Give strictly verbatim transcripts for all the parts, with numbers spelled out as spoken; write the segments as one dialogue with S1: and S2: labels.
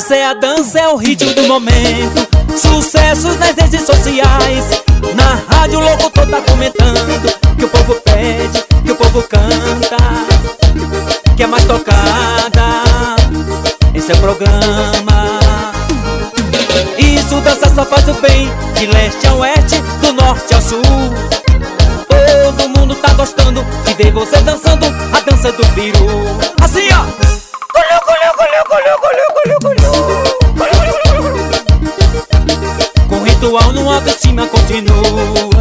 S1: Essa é a dança, é o ritmo do momento. Sucessos nas redes sociais. Na rádio o locutor tá comentando que o povo pede, que o povo canta, que é mais tocada em seu programa. Isso dança só faz o bem, de leste a oeste, do norte ao sul. Todo mundo tá gostando de ver você dançando a dança do peru. Assim ó, colheu, colheu, colheu, colheu, colheu, colheu, colheu. Com ritual no autoestima continua.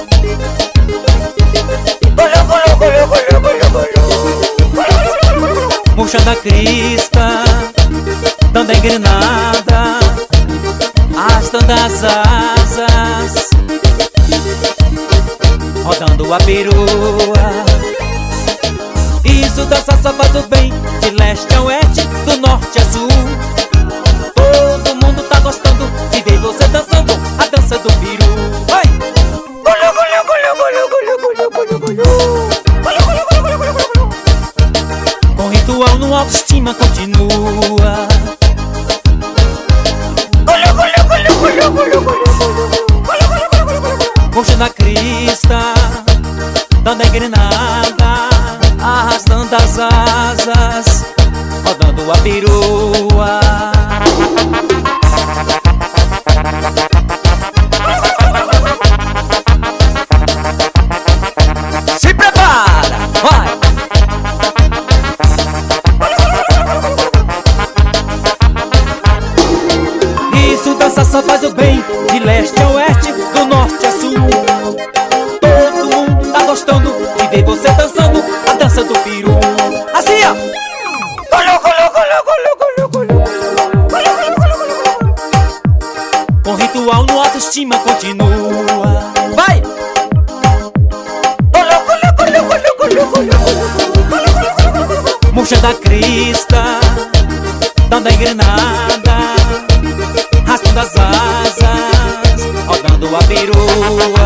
S1: Colheu, colheu, colheu, colheu, colheu, colheu. Murchando a crista, dando a engrenada, arrastando as asas, rodando a perua. Isso dança só faz o bem, de leste a oeste, do norte a sul. Todo mundo tá gostando de ver você dançando a dança do peru. Vai! Colheu, colheu, colheu, colheu, colheu, colheu, colheu, colheu. Colheu, colheu, colheu, colheu, colheu, colheu. Com ritual no autoestima continua. Colheu, colheu, colheu, colheu, colheu, colheu. Puxando a crista, dando a engrenada, arrastando as asas, rodando a perua. Se prepara, vai! Isso dança só faz o bem, de leste a oeste, do norte a sul. Todo mundo tá gostando de ver você dançando a dança do peru. Assim ó, colheu, colheu, colheu, colheu, colheu, colheu, colheu, colheu, colheu. Com ritual no autoestima continua. Vai! Colheu, colheu, colheu, colheu, colheu, colheu. Murchando a crista, dando a engrenada, arrastando as asas, rodando a perua.